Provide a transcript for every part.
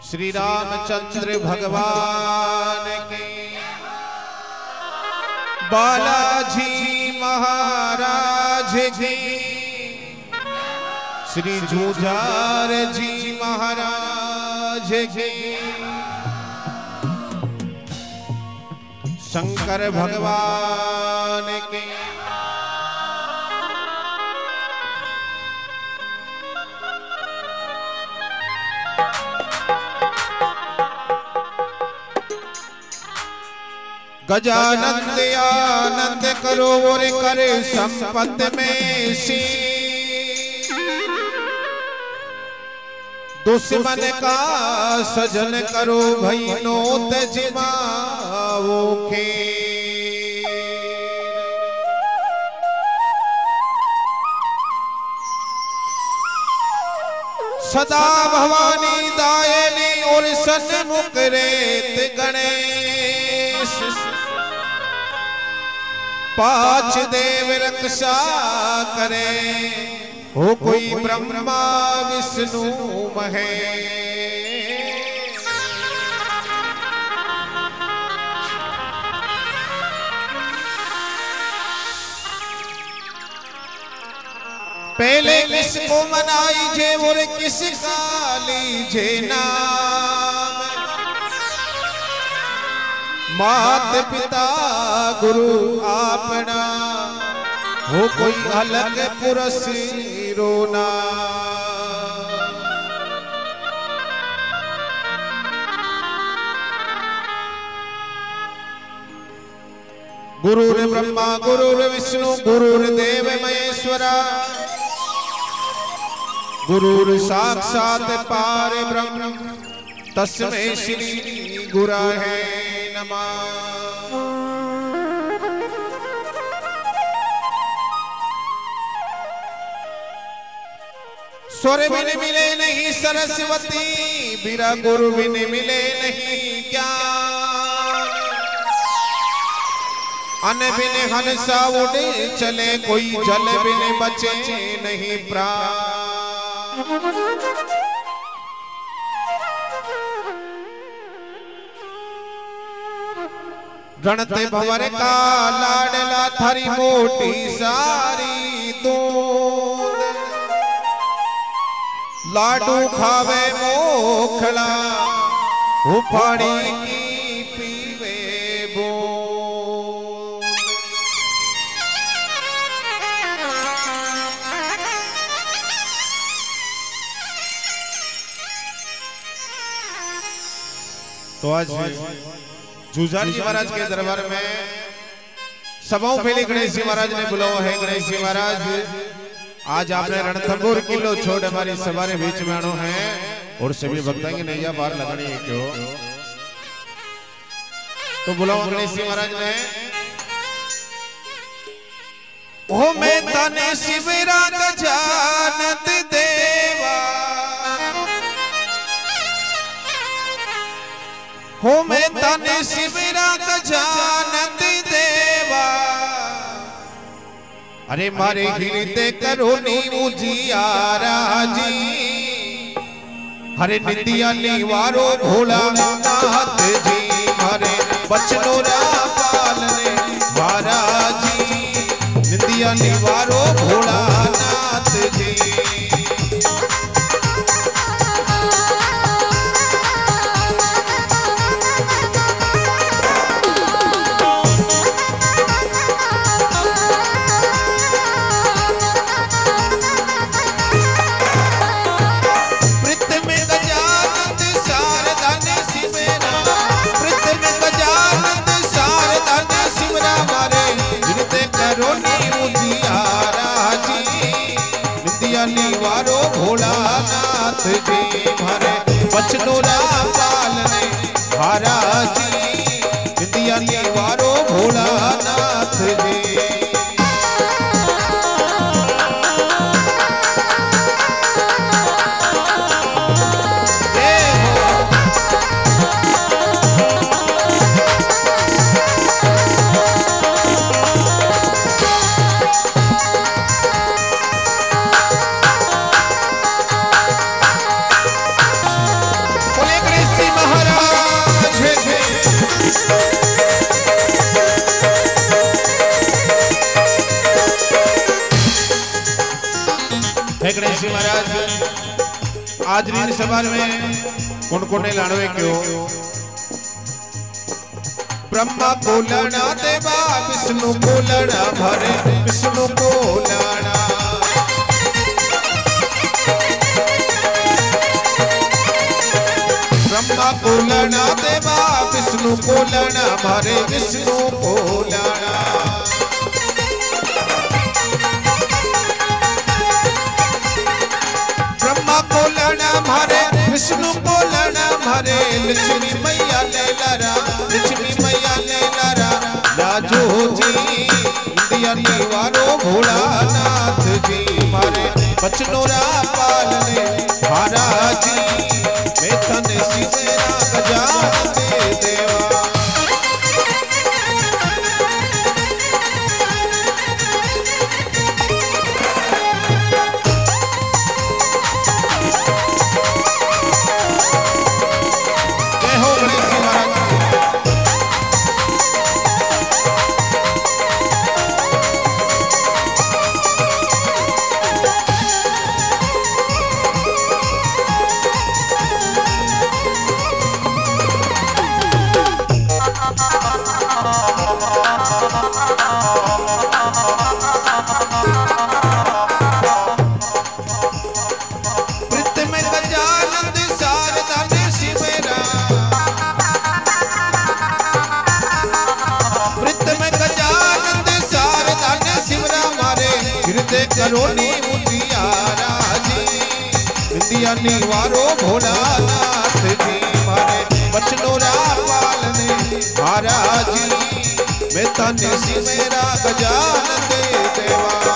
श्री रामचंद्र भगवान के, बालाजी महाराज की, श्री जूझार जी महाराज की, शंकर भगवान के, गजानंद आनंद करो और करे संपत में सी, दुश्मन का सजन करो भई नोत जिमाओ के, सदा भवानी दायनी और सन्मुख रेत गणेश, पांच देव रक्षा करे, हो कोई ब्रह्मा विष्णु महेश। पहले किसको मनाई जे और किसका लीजे नाम, मात पिता गुरु आपना, हो कोई अलग पुरस रोना। गुरुर् ब्रह्मा गुरुर् विष्णु गुरुर्देव महेश्वरा, गुरुर् साक्षात पार ब्रह्म, तस्मै श्री गुरवे नमः। स्वर बिन मिले नहीं सरस्वती, बिना गुरु बिन मिले नहीं ज्ञान, अन्न बिन हंसा उड़े चले, कोई जल बिन बचे नहीं प्राण। गणते भंवर का लाडला, थारी मोटी सारी दूध, लाडू खावे मोखला, उफाड़ी की पीवे बूंद। तो आज जूझार जी महाराज के दरबार में सभाओं पहले गणेश जी महाराज ने बुलाया है। गणेश जी महाराज, आज आपने रणथंभौर किलो छोड़ हमारी सभा के बीच में आनो है, और सभी भक्तों की नैया बाहर लगानी है क्यों, तो बुलाओ गणेश जी महाराज ने। ओ मैं तने शिवरा गजानंद देवा, हो मैं तने शिवरा गजानंद देवा, अरे मारे गिरते करो नी उजियारा जी, हरे निंदिया निवारो भोला नाथ जी, हरे बचनोरा पालने महाराज जी, निंदिया निवारो भोला नाथ जी। निवारो भोलानाथ जी, हरे बचनोरा पालने महाराज जी, निंदिया निवारो भोलानाथ जी। महाराज आज रीन सभा में कुणकुणे लाड़वे क्यों ब्रह्मा को लड़ा देवा विष्णु को लड़ा भरे विष्णु को लड़ा ब्रह्मा को लड़ा देवा विष्णु को लड़ा भरे विष्णु को लड़ा ब्रह्मा को लड़ा भरे विष्णु को लड़ा भरे लक्ष्मी मैया ले लड़ा लक्ष्मी मैया ले लड़ा राजो जी इंदिया निवारो भोलानाथ जी मारे बचनोरा पालने महाराज जी मैं तने सिवेरा गजान दे देवा करोनी मुटियारा जी इंदिया निवारो भोलानाथ जी मारे बचनोरा पालने महाराज जी मैं तने सिवेरा गजान दे देवा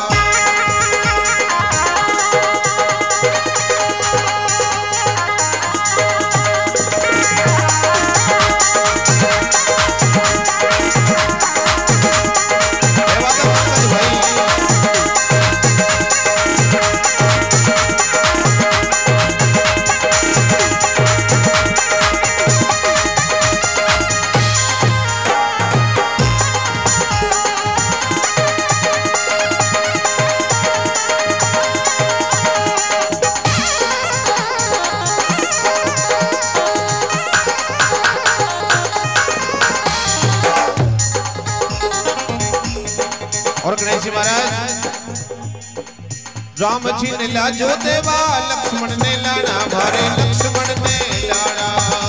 और गणेश जी महाराज राम जी ने लाजो देवा लक्ष्मण ने लाना भारे लक्ष्मण ने लाना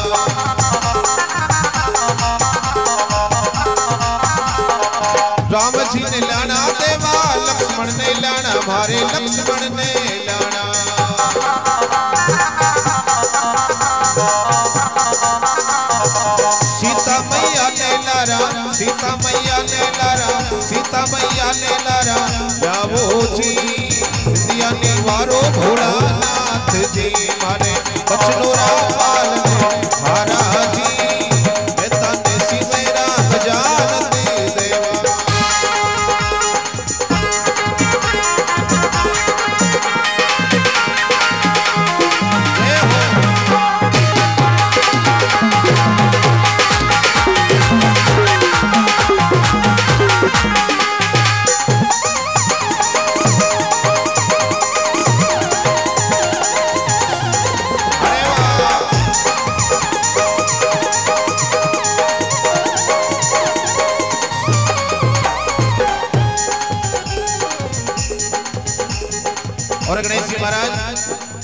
राम जी ने लाना देवा लक्ष्मण ने लाना भारे लक्ष्मण ने लाना सीता मैया ने लारा सीता मैया ने लारा सीता मैया ने लारा जावो जी इंदिया निवारो भोलानाथ जी मारे बचनोरा पालने महाराज जी मैं तने सिवेरा गजान दे देवा और गणेश जी महाराज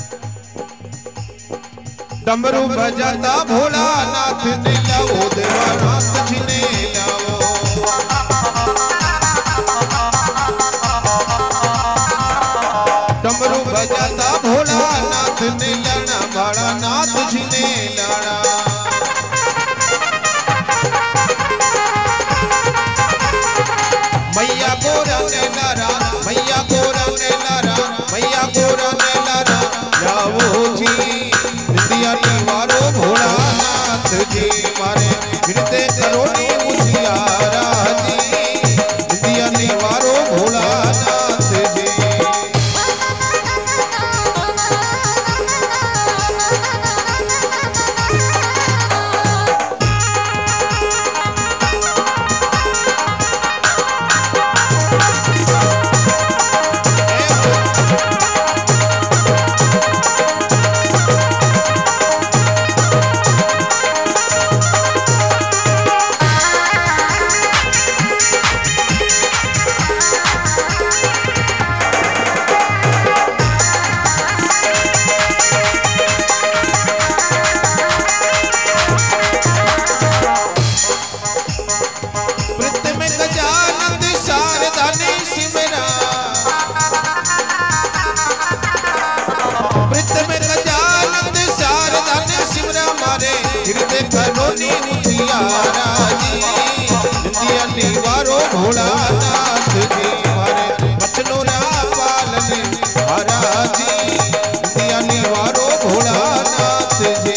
डमरू बजाता भोलानाथ ने लाओ देवानाथ जी ने लाओ डमरू बजाता भोलानाथ ने लाना भाड़ानाथ जी ने लाना मैया गोरा ने लारा मैया गोरा ने लारा मैया गोरा ने लारा जाओ जी इंदिया निवारो भोलानाथ जी मारे गिरते करोनी मुटियारा जी इंदिया निवारो भोलानाथ जी मारे हृदय कलोनी मुतियारा जी नित्या निवारो भोलानाथ जी मारे बचनोरा पालने हारा जी नित्या निवारो भोलानाथ जी।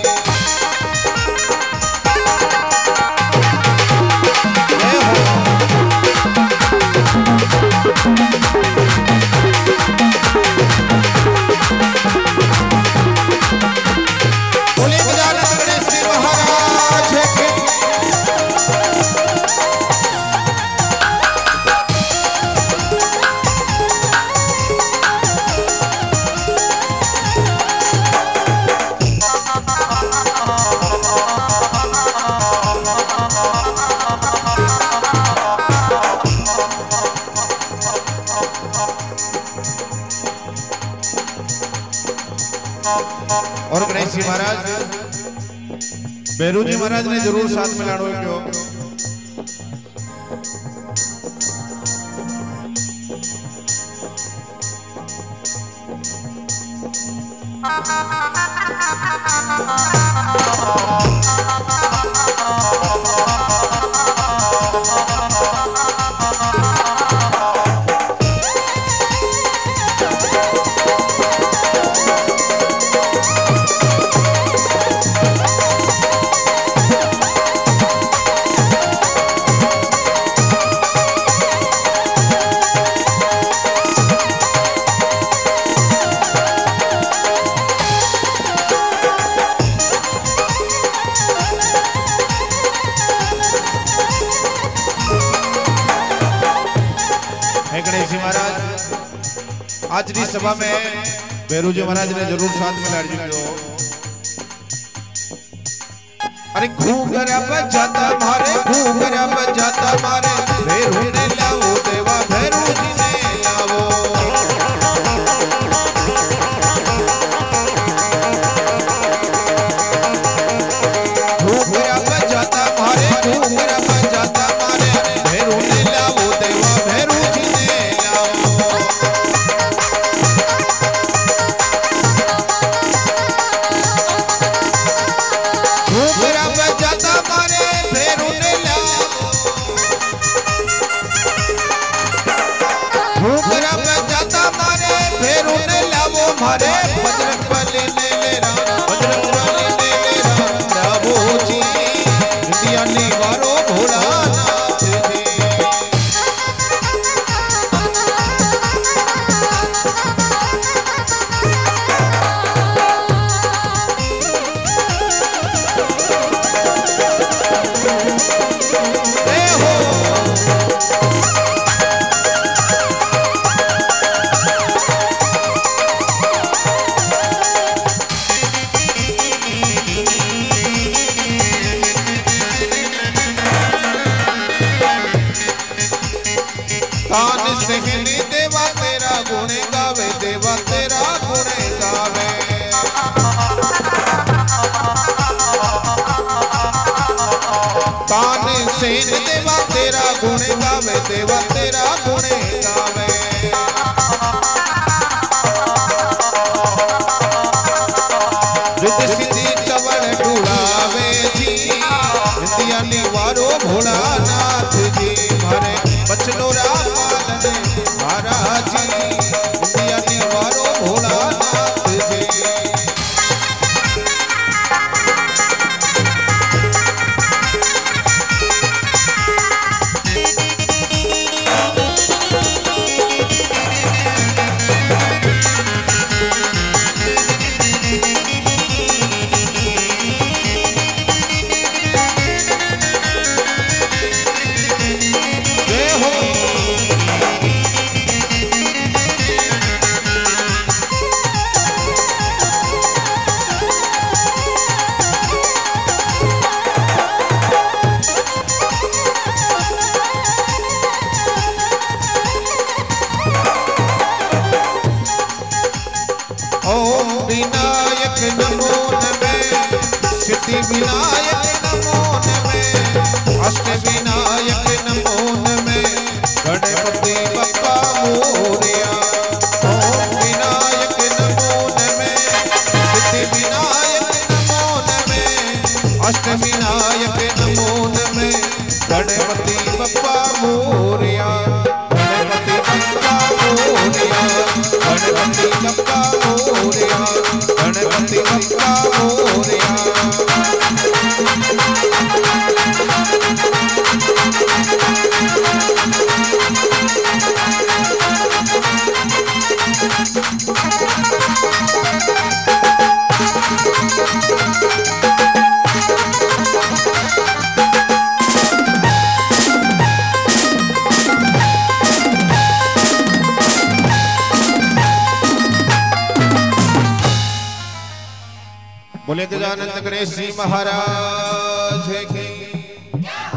और गणेश जी महाराज भैरू जी महाराज ने जरूर साथ में लाड़ो क्यों गणेश जी महाराज आज की सभा में भैरू जी महाराज ने जरूर साथ में लाड़ जी अरे घूंघरा बजाता मारे घूंघरा बजाता मारे भैरू ने लाओ देवा भैरू जी ने लाओ घूंघरा बजाता मारे घूंघरा बजाता मारे भैरू ने लाओ देवा भैरू जी ने घूंघरा बजाता मारे भैरू ने लाओ घूंघरा बजाता मारे भैरू ने लाओ मारे बजरंग बली ने ले राम बजरंग बली ने ले राम लाओ जी नित्या निवारो भोलानाथ जी। तान सहनी देवा तेरा गुण गावे देवा तेरा गुण गावे तान सहन देवा तेरा गुण गावे देवा तेरा गुण गावे रिद्ध सिद्धि चवण ढूढ़ावे जी नित्या निवारो भोलानाथ जी मारे बचनोरा पालने महाराज जी नित्या निवारो भोलानाथ जी। ओम विनायक नमो नमः सिद्धि विनायक नमो नमः अष्ट विनायक नमो नमः गणपति बप्पा मोरया। ओम विनायक नमो नमः सिद्धि विनायक नमो नमः अष्टविनायक नमो नमः गणपति बप्पा मोरया गणपति बप्पा मोरया गणपति बप्पा मोरया गणपति बप्पा मोरया। बोले गजानंद गणेश जी महाराज की।